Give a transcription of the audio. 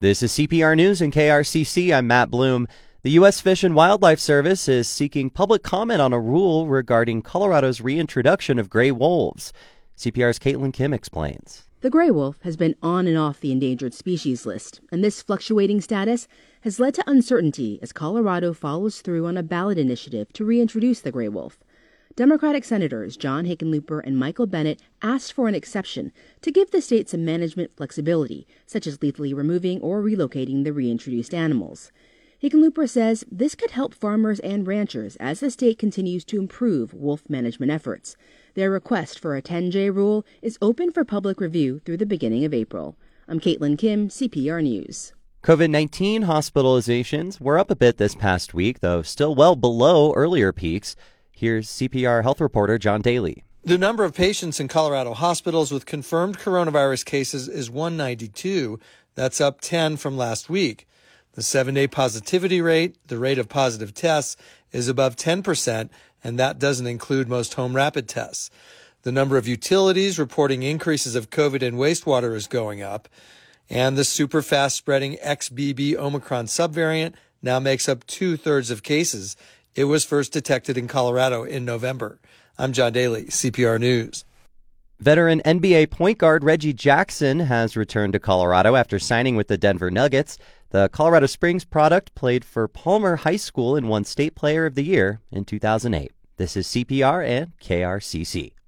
This is CPR News and KRCC. I'm Matt Bloom. The U.S. Fish and Wildlife Service is seeking public comment on a rule regarding Colorado's reintroduction of gray wolves. CPR's Caitlin Kim explains. The gray wolf has been on and off the endangered species list, and this fluctuating status has led to uncertainty as Colorado follows through on a ballot initiative to reintroduce the gray wolf. Democratic Senators John Hickenlooper and Michael Bennet asked for an exception to give the state some management flexibility, such as lethally removing or relocating the reintroduced animals. Hickenlooper says this could help farmers and ranchers as the state continues to improve wolf management efforts. Their request for a 10-J rule is open for public review through the beginning of April. I'm Caitlin Kim, CPR News. COVID-19 hospitalizations were up a bit this past week, though still well below earlier peaks. Here's CPR health reporter John Daly. The number of patients in Colorado hospitals with confirmed coronavirus cases is 192. That's up 10 from last week. The 7-day positivity rate, the rate of positive tests, is above 10%, and that doesn't include most home rapid tests. The number of utilities reporting increases of COVID in wastewater is going up, and the super fast spreading XBB Omicron subvariant now makes up 2/3 of cases. It was first detected in Colorado in November. I'm John Daly, CPR News. Veteran NBA point guard Reggie Jackson has returned to Colorado after signing with the Denver Nuggets. The Colorado Springs product played for Palmer High School and won State Player of the Year in 2008. This is CPR and KRCC.